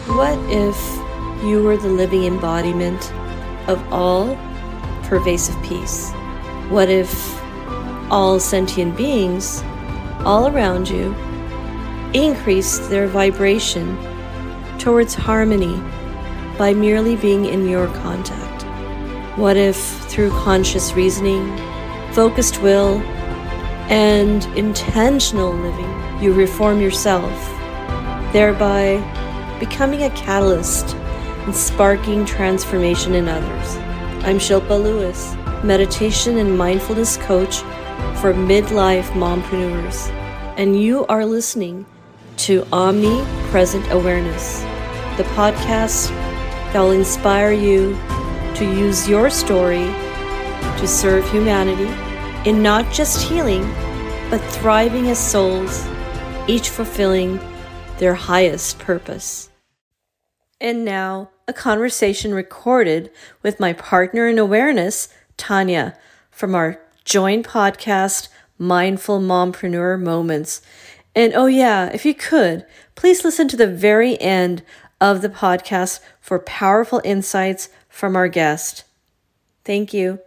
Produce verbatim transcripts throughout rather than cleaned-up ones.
What if you were the living embodiment of all pervasive peace? What if all sentient beings all around you increased their vibration towards harmony by merely being in your contact? What if through conscious reasoning, focused will, and intentional living, you reform yourself, thereby becoming a catalyst and sparking transformation in others? I'm Shilpa Lewis, meditation and mindfulness coach for midlife mompreneurs, and you are listening to Omnipresent Awareness, the podcast that will inspire you to use your story to serve humanity in not just healing, but thriving as souls, each fulfilling their highest purpose. And now, a conversation recorded with my partner in awareness, Tanya, from our joint podcast, Mindful Mompreneur Moments. And oh yeah, if you could, please listen to the very end of the podcast for powerful insights from our guest. Thank you.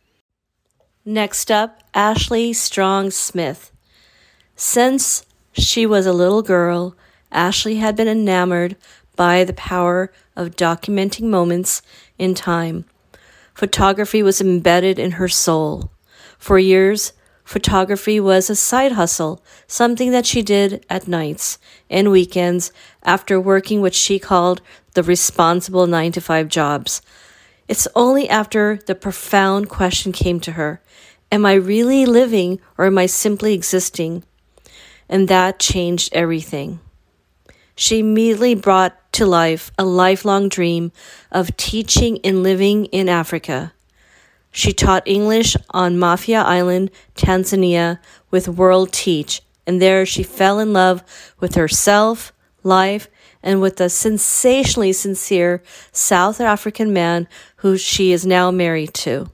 Next up, Ashley Strong Smith. Since she was a little girl, Ashley had been enamored by the power of documenting moments in time. Photography was embedded in her soul. For years, photography was a side hustle, something that she did at nights and weekends after working what she called the responsible nine to five jobs. It's only after the profound question came to her, am I really living or am I simply existing? And that changed everything. She immediately brought to life a lifelong dream of teaching and living in Africa. She taught English on Mafia Island, Tanzania, with World Teach, and there she fell in love with herself, life, and with a sensationally sincere South African man who she is now married to.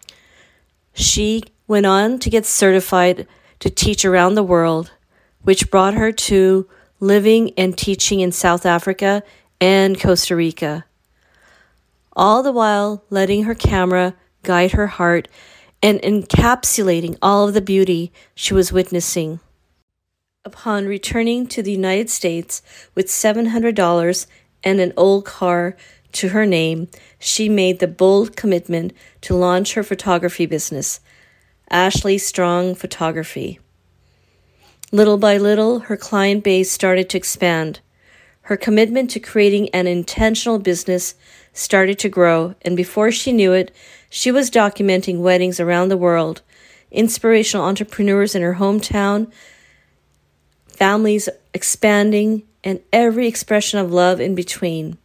She went on to get certified to teach around the world, which brought her to living and teaching in South Africa and Costa Rica, all the while letting her camera guide her heart and encapsulating all of the beauty she was witnessing. Upon returning to the United States with seven hundred dollars and an old car to her name, she made the bold commitment to launch her photography business, Ashley Strong Photography. Little by little, her client base started to expand. Her commitment to creating an intentional business started to grow, and before she knew it, she was documenting weddings around the world, inspirational entrepreneurs in her hometown, families expanding, and every expression of love in between.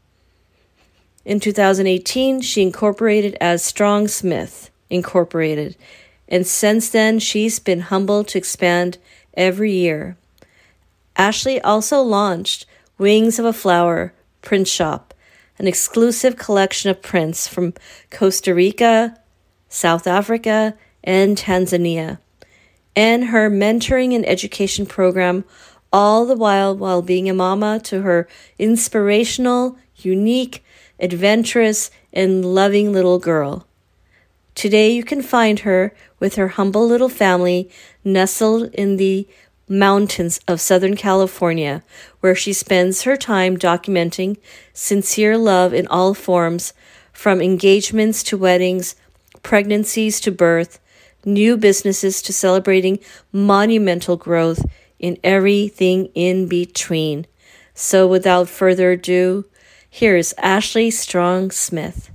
In two thousand eighteen, she incorporated as Strong Smith Incorporated, and since then, she's been humbled to expand every year. Ashley also launched Wings of a Flower Print Shop, an exclusive collection of prints from Costa Rica, South Africa, and Tanzania, and her mentoring and education program, all the while while being a mama to her inspirational, unique, adventurous, and loving little girl. Today you can find her with her humble little family nestled in the mountains of Southern California, where she spends her time documenting sincere love in all forms, from engagements to weddings, pregnancies to birth, new businesses to celebrating monumental growth in everything in between. So without further ado, here is Ashley Strong Smith.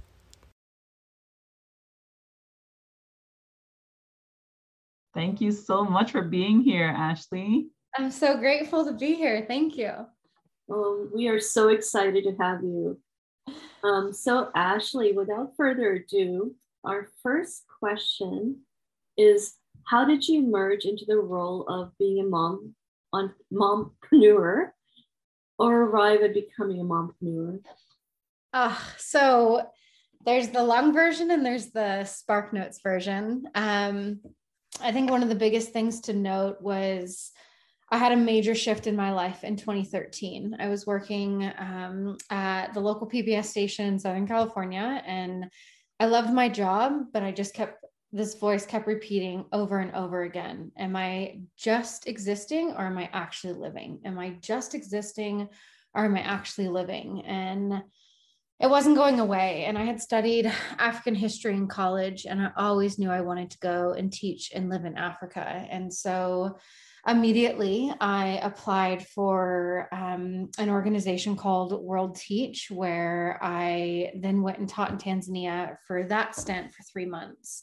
Thank you so much for being here, Ashley. I'm so grateful to be here. Thank you. Well, we are so excited to have you. Um, so, Ashley, without further ado, our first question is, how did you merge into the role of being a mom, on mompreneur, or arrive at becoming a mompreneur? Uh, so there's the long version and there's the Spark Notes version. Um, I think one of the biggest things to note was I had a major shift in my life in twenty thirteen. I was working um, at the local P B S station in Southern California, and I loved my job, but I just kept, this voice kept repeating over and over again. Am I just existing, or am I actually living? Am I just existing, or am I actually living? And it wasn't going away. And I had studied African history in college, and I always knew I wanted to go and teach and live in Africa. And so immediately I applied for um, an organization called World Teach, where I then went and taught in Tanzania for that stint for three months.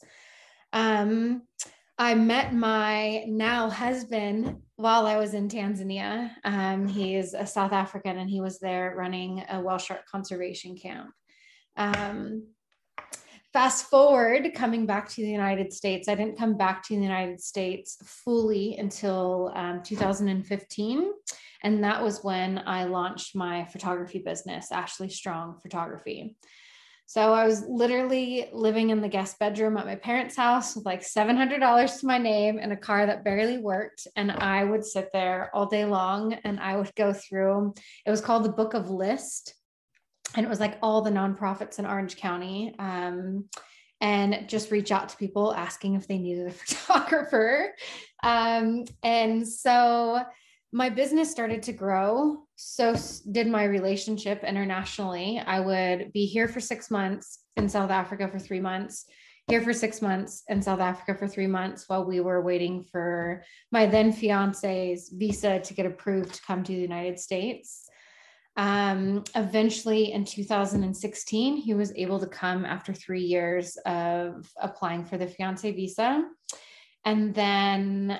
Um, I met my now husband while I was in Tanzania. Um, he is a South African, and he was there running a whale shark conservation camp. Um, fast forward, coming back to the United States, I didn't come back to the United States fully until um, two thousand fifteen. And that was when I launched my photography business, Ashley Strong Photography. So I was literally living in the guest bedroom at my parents' house with like seven hundred dollars to my name and a car that barely worked. And I would sit there all day long, and I would go through, it was called the Book of List. And it was like all the nonprofits in Orange County, um, and just reach out to people asking if they needed a photographer. Um, and so my business started to grow. So did my relationship internationally. I would be here for six months, in South Africa for three months, here for six months, in South Africa for three months, while we were waiting for my then fiance's visa to get approved to come to the United States. Um, eventually in two thousand sixteen, he was able to come after three years of applying for the fiance visa. And then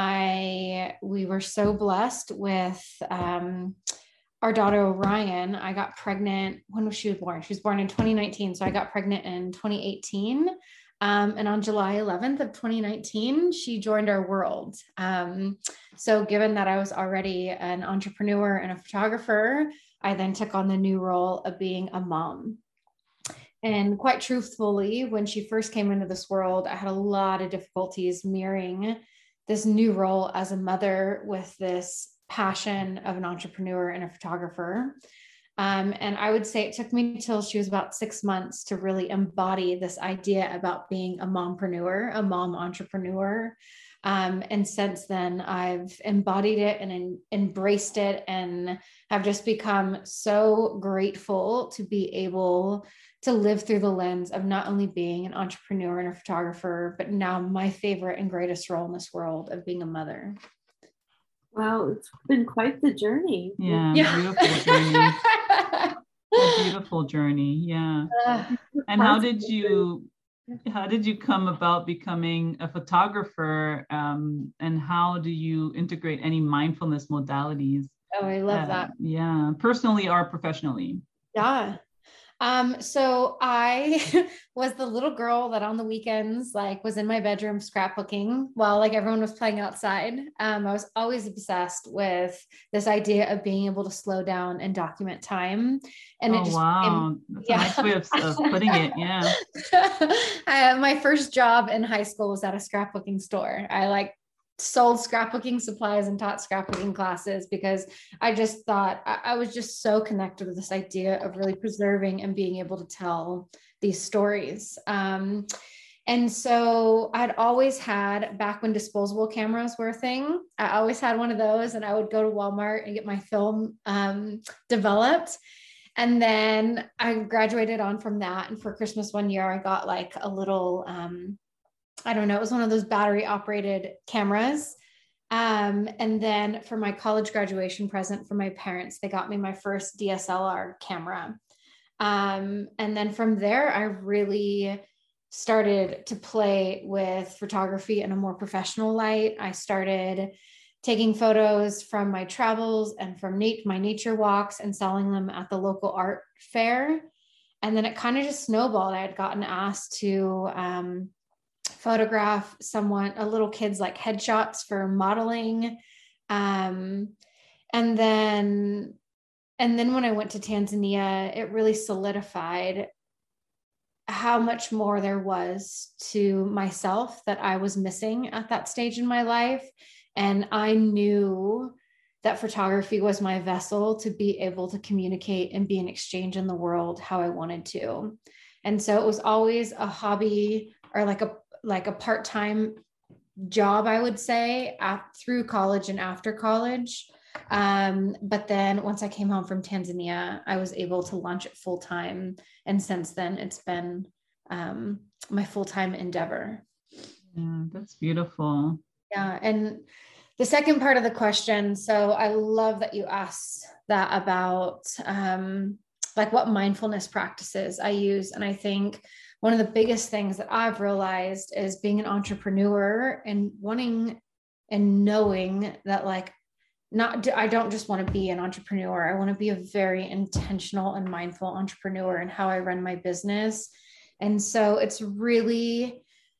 I, we were so blessed with um, our daughter Orion. I got pregnant. When was she born? She was born in twenty nineteen. So I got pregnant in twenty eighteen. Um, and on July eleventh of twenty nineteen, she joined our world. Um, so given that I was already an entrepreneur and a photographer, I then took on the new role of being a mom. And quite truthfully, when she first came into this world, I had a lot of difficulties mirroring this new role as a mother with this passion of an entrepreneur and a photographer. Um, and I would say it took me till she was about six months to really embody this idea about being a mompreneur, a mom entrepreneur. Um, and since then, I've embodied it and en- embraced it, and have just become so grateful to be able to live through the lens of not only being an entrepreneur and a photographer, but now my favorite and greatest role in this world of being a mother. Wow, it's been quite the journey. Yeah, Yeah. beautiful journey. A beautiful journey. Yeah. Uh, And how did you how did you come about becoming a photographer? Um, and how do you integrate any mindfulness modalities? oh, I love uh, that. Yeah, personally or professionally. Yeah. Um, so I was the little girl that on the weekends, like, was in my bedroom scrapbooking while like everyone was playing outside. Um, I was always obsessed with this idea of being able to slow down and document time. And oh, it just wow. became, That's yeah. a nice way of, of putting it. Yeah. uh, my first job in high school was at a scrapbooking store. I like sold scrapbooking supplies and taught scrapbooking classes because I just thought I, I was just so connected with this idea of really preserving and being able to tell these stories. Um, and so I'd always had, back when disposable cameras were a thing, I always had one of those, and I would go to Walmart and get my film um, developed. And then I graduated on from that. And for Christmas one year, I got like a little, um, I don't know, it was one of those battery operated cameras. Um, and then for my college graduation present from my parents, they got me my first D S L R camera. Um, and then from there, I really started to play with photography in a more professional light. I started taking photos from my travels and from nat- my nature walks and selling them at the local art fair. And then it kind of just snowballed. I had gotten asked to, um, photograph someone, a little kid's like headshots for modeling. Um, and then, and then when I went to Tanzania, it really solidified how much more there was to myself that I was missing at that stage in my life. And I knew that photography was my vessel to be able to communicate and be an exchange in the world how I wanted to. And so it was always a hobby or like a like a part-time job, I would say, at, through college and after college. Um, but then once I came home from Tanzania, I was able to launch it full time. And since then, it's been um, my full-time endeavor. Yeah, that's beautiful. Yeah. And the second part of the question, so I love that you asked that about um, like what mindfulness practices I use. And I think one of the biggest things that I've realized is being an entrepreneur and wanting and knowing that like, not, I don't just want to be an entrepreneur. I want to be a very intentional and mindful entrepreneur in how I run my business. And so it's really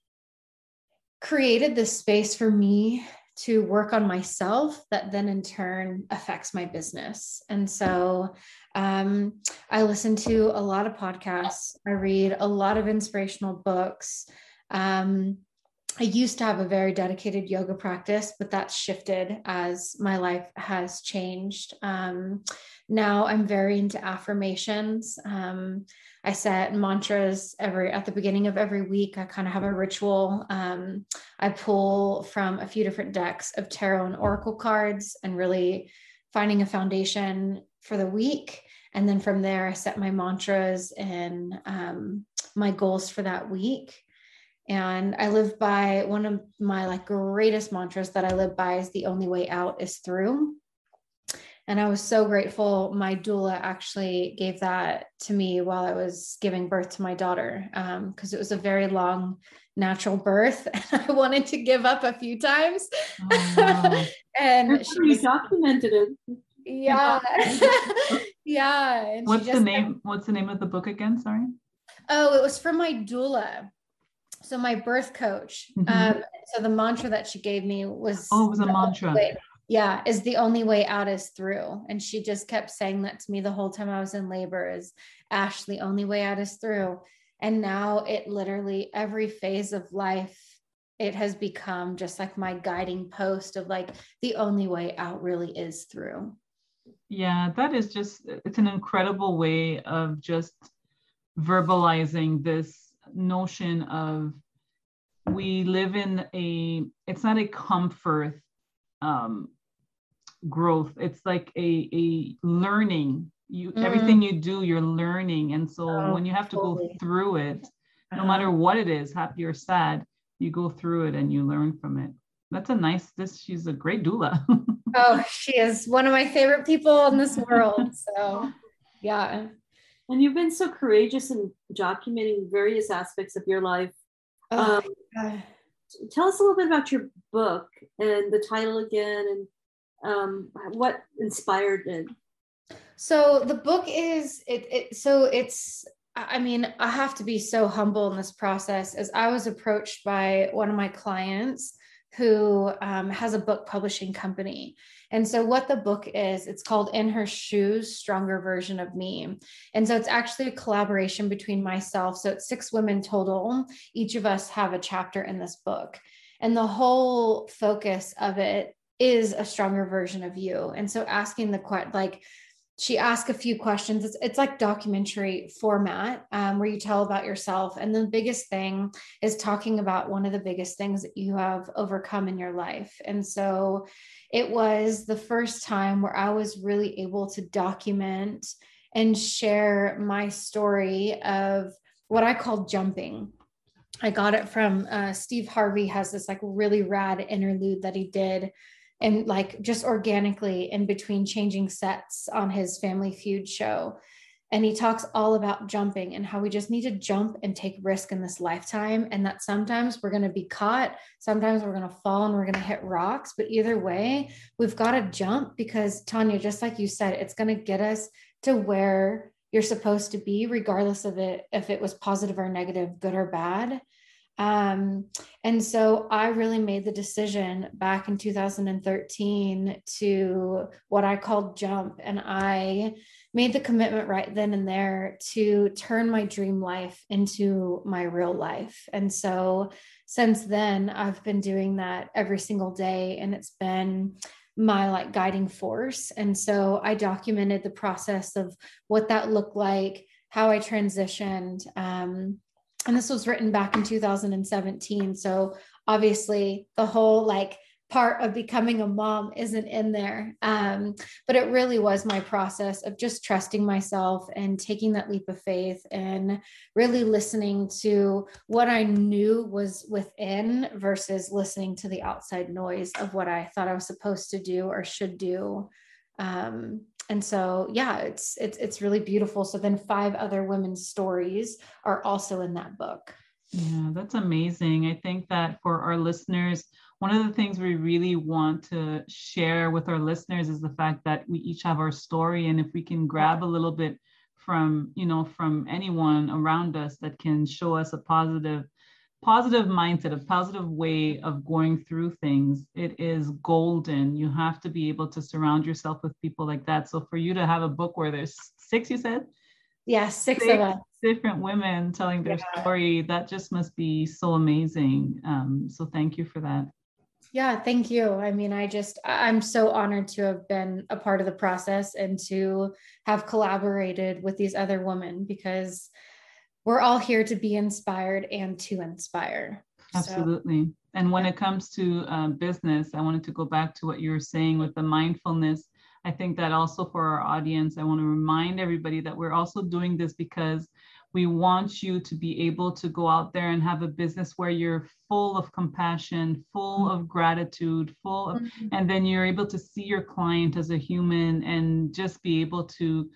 created this space for me to work on myself that then in turn affects my business. And so um, I listen to a lot of podcasts. I read a lot of inspirational books. Um, I used to have a very dedicated yoga practice, but that's shifted as my life has changed. Um, now I'm very into affirmations. Um, I set mantras every, at the beginning of every week. I kind of have a ritual. Um, I pull from a few different decks of tarot and oracle cards and really finding a foundation for the week. And then from there, I set my mantras and um, my goals for that week. And I live by one of my like greatest mantras that I live by is the only way out is through. And I was so grateful. My doula actually gave that to me while I was giving birth to my daughter, because um, it was a very long natural birth. And I wanted to give up a few times. Oh, wow. And she was, documented it. Yeah. Yeah. And what's she just, the name? What's the name of the book again? Sorry. Oh, it was from my doula. So my birth coach. Mm-hmm. Um, so the mantra that she gave me was, oh, it was a mantra. Way, yeah. Is the only way out is through. And she just kept saying that to me the whole time I was in labor is Ash, the only way out is through. And now it literally every phase of life, it has become just like my guiding post of like, the only way out really is through. Yeah, that is just, it's an incredible way of just verbalizing this notion of we live in a, it's not a comfort um, growth. It's like a, a learning. You mm. Everything you do, you're learning. And so oh, when you have to totally. go through it, no uh-huh. matter what it is, happy or sad, you go through it and you learn from it. That's a nice, this, she's a great doula. Oh, she is one of my favorite people in this world. So yeah. And you've been so courageous in documenting various aspects of your life. Oh, um, tell us a little bit about your book and the title again, and um, what inspired it. So the book is, it, it. So it's, I mean, I have to be so humble in this process as I was approached by one of my clients who um, has a book publishing company. And so what the book is, it's called In Her Shoes, Stronger Version of Me. And so it's actually a collaboration between myself. So it's six women total. Each of us have a chapter in this book. And the whole focus of it is a stronger version of you. And so asking the question, like, she asked a few questions. It's, it's like documentary format um, where you tell about yourself. And the biggest thing is talking about one of the biggest things that you have overcome in your life. And so it was the first time where I was really able to document and share my story of what I call jumping. I got it from uh, Steve Harvey has this like really rad interlude that he did. And like just organically in between changing sets on his Family Feud show. And he talks all about jumping and how we just need to jump and take risk in this lifetime. And that sometimes we're going to be caught. Sometimes we're going to fall and we're going to hit rocks. But either way, we've got to jump because Tanya, just like you said, it's going to get us to where you're supposed to be, regardless of it, if it was positive or negative, good or bad. Um, and so I really made the decision back in two thousand thirteen to what I called jump. And I made the commitment right then and there to turn my dream life into my real life. And so since then, I've been doing that every single day, and it's been my like guiding force. And so I documented the process of what that looked like, how I transitioned. Um, and this was written back in two thousand seventeen. So obviously the whole like part of becoming a mom isn't in there. Um, but it really was my process of just trusting myself and taking that leap of faith and really listening to what I knew was within versus listening to the outside noise of what I thought I was supposed to do or should do. Um, and so, yeah, it's, it's, it's really beautiful. So then five other women's stories are also in that book. Yeah, that's amazing. I think that for our listeners, one of the things we really want to share with our listeners is the fact that we each have our story. And if we can grab a little bit from, you know, from anyone around us that can show us a positive, positive mindset, a positive way of going through things, it is golden. You have to be able to surround yourself with people like that. So for you to have a book where there's six, you said? Yeah, six, six of us. Different women telling their Yeah. story, that just must be so amazing. Um, so thank you for that. Yeah, thank you. I mean, I just, I'm so honored to have been a part of the process and to have collaborated with these other women, because we're all here to be inspired and to inspire. Absolutely. So, and when yeah. it comes to uh, business, I wanted to go back to what you were saying with the mindfulness. I think that also for our audience, I want to remind everybody that we're also doing this because we want you to be able to go out there and have a business where you're full of compassion, full of gratitude, full of, Mhm. and then you're able to see your client as a human and just be able to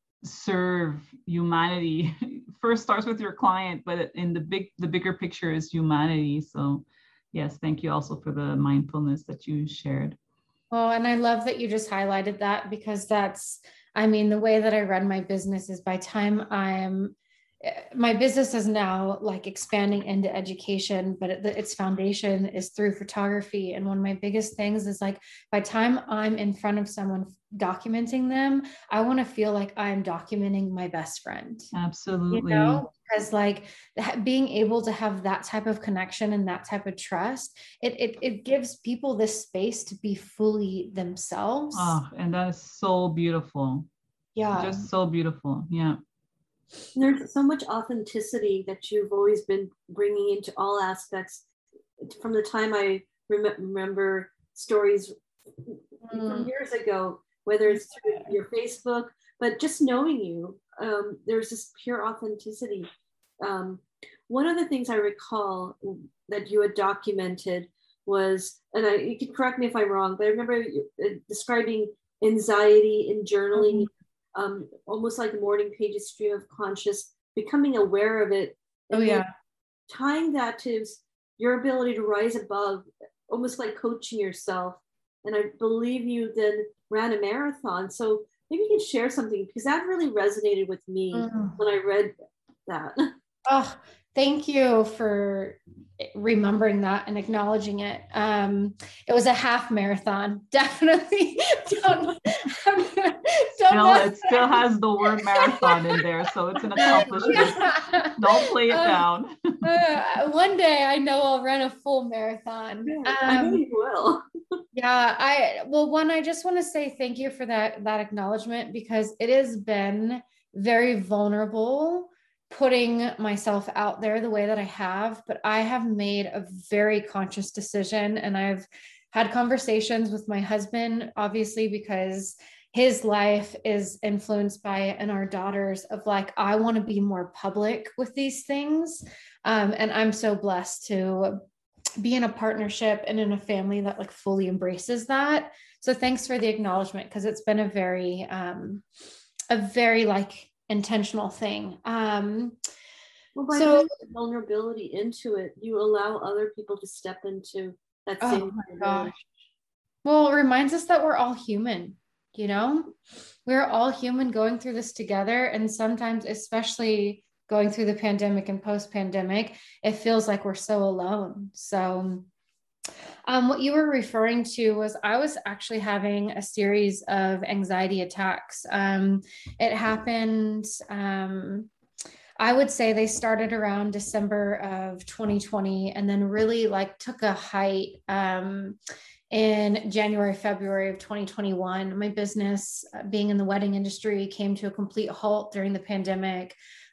serve humanity. First starts with your client, but in the big, the bigger picture is humanity. So yes, thank you also for the mindfulness that you shared. Well, and I love that you just highlighted that, because that's, I mean, the way that I run my business is by time I'm, my business is now like expanding into education, but it, its foundation is through photography. And one of my biggest things is like, by time I'm in front of someone documenting them, I want to feel like I'm documenting my best friend. Absolutely. You know, because like being able to have that type of connection and that type of trust, it, it, it gives people this space to be fully themselves. Oh, and that is so beautiful. Yeah. Just so beautiful. Yeah. There's so much authenticity that you've always been bringing into all aspects. From the time I rem- remember stories mm. from years ago, whether it's through your Facebook, but just knowing you, um, there's this pure authenticity. Um, one of the things I recall that you had documented was, and I, you can correct me if I'm wrong, but I remember describing anxiety in journaling. Mm-hmm. Um, almost like a morning pages stream of conscious, becoming aware of it. And oh, yeah. Tying that to your ability to rise above, almost like coaching yourself. And I believe you then ran a marathon. So maybe you can share something, because that really resonated with me mm. when I read that. Oh, thank you for remembering that and acknowledging it. Um, it was a half marathon. Definitely don't, don't no, it still has the word marathon in there, so it's an accomplishment. Yeah. Don't play it um, down. uh, one day I know I'll run a full marathon. Yeah, um, I know you will. yeah, I well, one, I just want to say thank you for that that acknowledgement, because it has been very vulnerable putting myself out there the way that I have, but I have made a very conscious decision, and I've had conversations with my husband, obviously, because his life is influenced by it, and our daughters, of like, I want to be more public with these things. Um, and I'm so blessed to be in a partnership and in a family that like fully embraces that. So thanks for the acknowledgement, because it's been a very, um, a very like intentional thing. Um, well, by so vulnerability into it, you allow other people to step into that same. Oh my gosh. Well, it reminds us that we're all human. You know, we're all human going through this together. And sometimes, especially going through the pandemic and post-pandemic, it feels like we're so alone. So um, what you were referring to was, I was actually having a series of anxiety attacks. Um, it happened um, I would say they started around December of twenty twenty and then really like took a height um, in January, February of twenty twenty-one. My business, uh, being in the wedding industry, came to a complete halt during the pandemic.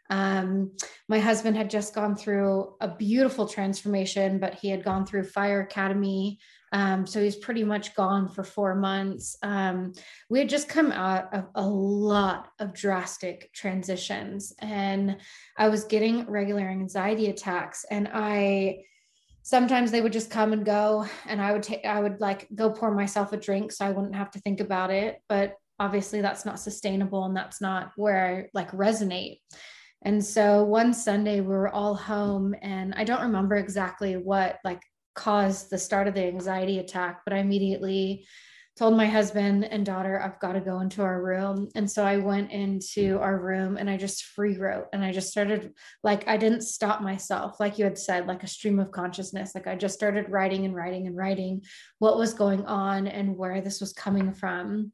Um, my husband had just gone through a beautiful transformation, but he had gone through Fire Academy. Um, so he's pretty much gone for four months. Um, we had just come out of a lot of drastic transitions, and I was getting regular anxiety attacks, and I, sometimes they would just come and go, and I would take, I would like go pour myself a drink so I wouldn't have to think about it. But obviously that's not sustainable, and that's not where I like resonate. And so one Sunday we were all home, and I don't remember exactly what like caused the start of the anxiety attack, but I immediately told my husband and daughter, I've got to go into our room. And so I went into our room and I just free wrote, and I just started, like, I didn't stop myself, like you had said, like a stream of consciousness. Like I just started writing and writing and writing what was going on and where this was coming from.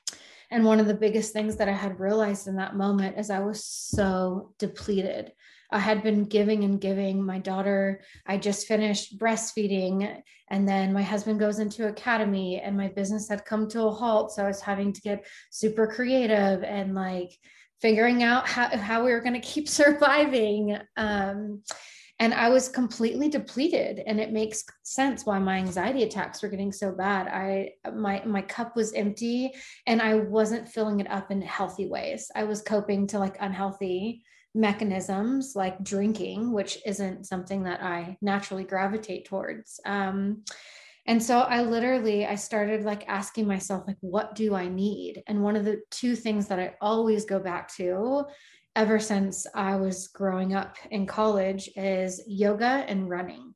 And one of the biggest things that I had realized in that moment is I was so depleted. I had been giving and giving. My daughter, I just finished breastfeeding, and then my husband goes into academy, and my business had come to a halt. So I was having to get super creative and like figuring out how, how we were going to keep surviving. Um, and I was completely depleted, and it makes sense why my anxiety attacks were getting so bad. I, my, my cup was empty, and I wasn't filling it up in healthy ways. I was coping to like unhealthy mechanisms like drinking, which isn't something that I naturally gravitate towards. Um, and so I literally, I started like asking myself, like, what do I need? And one of the two things that I always go back to ever since I was growing up in college is yoga and running.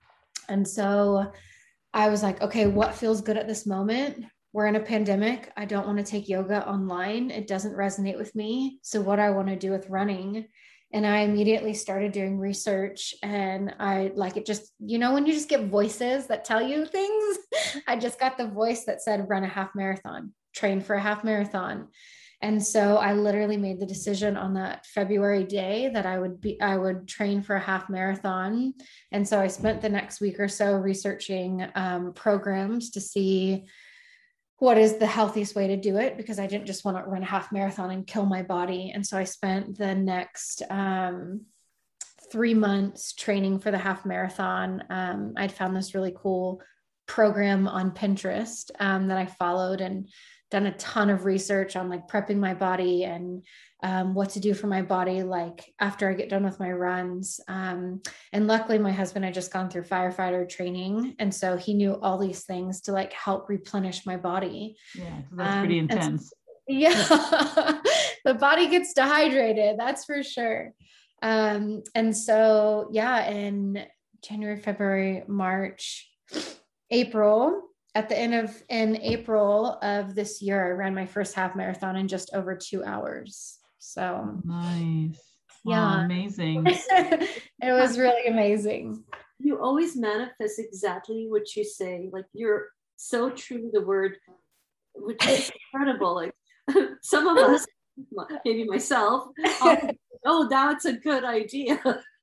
And so I was like, okay, what feels good at this moment? We're in a pandemic. I don't want to take yoga online. It doesn't resonate with me. So what I want to do with running. And I immediately started doing research, and I like it just, you know, when you just get voices that tell you things, I just got the voice that said, run a half marathon, train for a half marathon. And so I literally made the decision on that February day that I would be, I would train for a half marathon. And so I spent the next week or so researching um, programs to see what is the healthiest way to do it, because I didn't just want to run a half marathon and kill my body. And so I spent the next um, three months training for the half marathon. Um, I'd found this really cool program on Pinterest um, that I followed, and done a ton of research on like prepping my body and um, what to do for my body, like after I get done with my runs. Um, and luckily my husband had just gone through firefighter training. And so he knew all these things to like help replenish my body. Yeah, that's pretty um, intense. So, yeah, the body gets dehydrated, that's for sure. Um, and so, yeah, in January, February, March, April, at the end of in April of this year, I ran my first half marathon in just over two hours. So nice. Yeah. Wow, amazing. It was really amazing. You always manifest exactly what you say. Like you're so true to the word, which is incredible. Like some of us, maybe myself, oh, that's a good idea.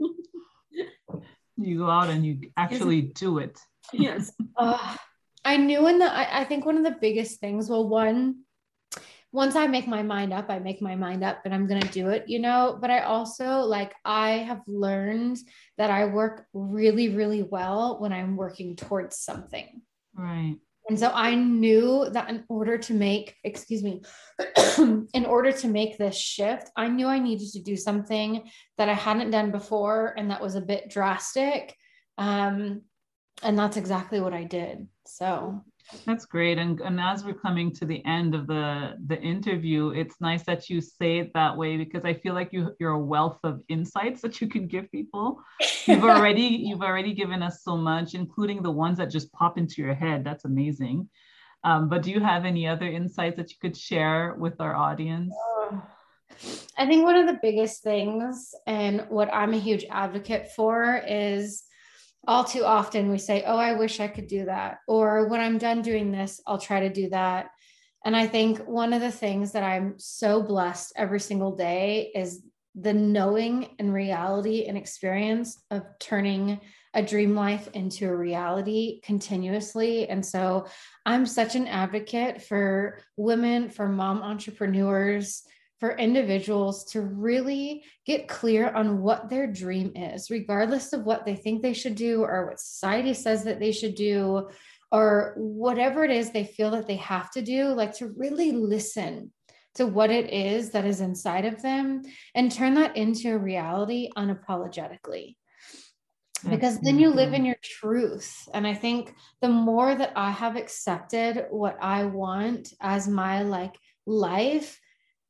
You go out and you actually do it. Yes. Uh, I knew in the, I, I think one of the biggest things, well, one, once I make my mind up, I make my mind up and I'm going to do it, you know, but I also like, I have learned that I work really, really well when I'm working towards something. Right. And so I knew that in order to make, excuse me, in order to make this shift, I knew I needed to do something that I hadn't done before and that was a bit drastic. Um, and that's exactly what I did. So that's great. And, and as we're coming to the end of the, the interview, it's nice that you say it that way, because I feel like you, you're a wealth of insights that you can give people. You've already, you've already given us so much, including the ones that just pop into your head. That's amazing. Um, but do you have any other insights that you could share with our audience? I think one of the biggest things, and what I'm a huge advocate for, is all too often we say, oh, I wish I could do that. Or when I'm done doing this, I'll try to do that. And I think one of the things that I'm so blessed every single day is the knowing and reality and experience of turning a dream life into a reality continuously. And so I'm such an advocate for women, for mom entrepreneurs, for individuals to really get clear on what their dream is, regardless of what they think they should do or what society says that they should do, or whatever it is they feel that they have to do, like to really listen to what it is that is inside of them and turn that into a reality unapologetically. That's because then you live in your truth. And I think the more that I have accepted what I want as my like life,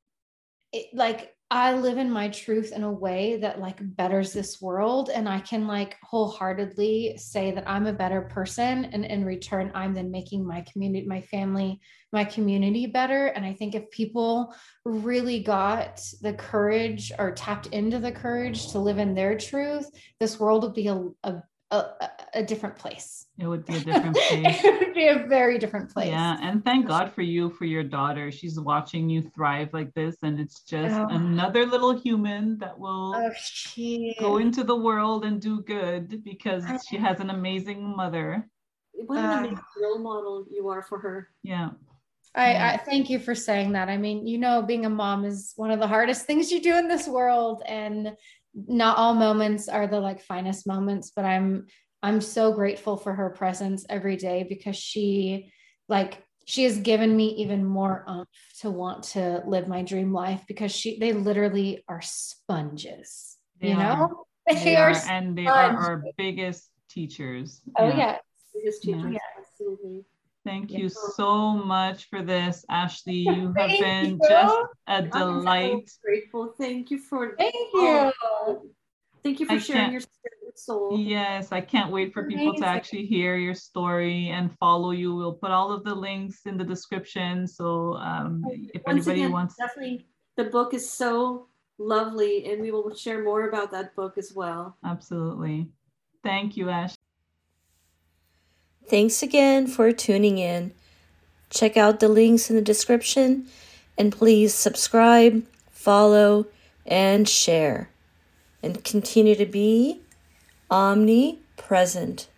it, like I live in my truth in a way that like betters this world. And I can like wholeheartedly say that I'm a better person. And in return, I'm then making my community, my family, my community better. And I think if people really got the courage or tapped into the courage to live in their truth, this world would be a, a, a, a different place. It would be a different place. It would be a very different place. Yeah. And thank God for you, for your daughter. She's watching you thrive like this. And it's just oh. another little human that will oh, she... go into the world and do good because she has an amazing mother. What an uh, amazing role model you are for her. Yeah. I, yeah. I thank you for saying that. I mean, you know, being a mom is one of the hardest things you do in this world. And not all moments are the like finest moments, but I'm I'm so grateful for her presence every day because she like she has given me even more oomph to want to live my dream life because she they literally are sponges. They you are. know? They, they are, are and they are our biggest teachers. Oh yeah. yeah. Biggest teachers, yeah. absolutely. Thank yeah. you so much for this, Ashley. You have Thank been you. just a delight. I'm so grateful. Thank you for Thank you. Oh, thank you for I sharing your spirit soul. Yes, I can't wait for people Amazing. to actually hear your story and follow you. We'll put all of the links in the description. So um, if Once anybody again, wants, definitely the book is so lovely, and we will share more about that book as well. Absolutely. Thank you, Ash. Thanks again for tuning in. Check out the links in the description and please subscribe, follow, and share. And continue to be omnipresent.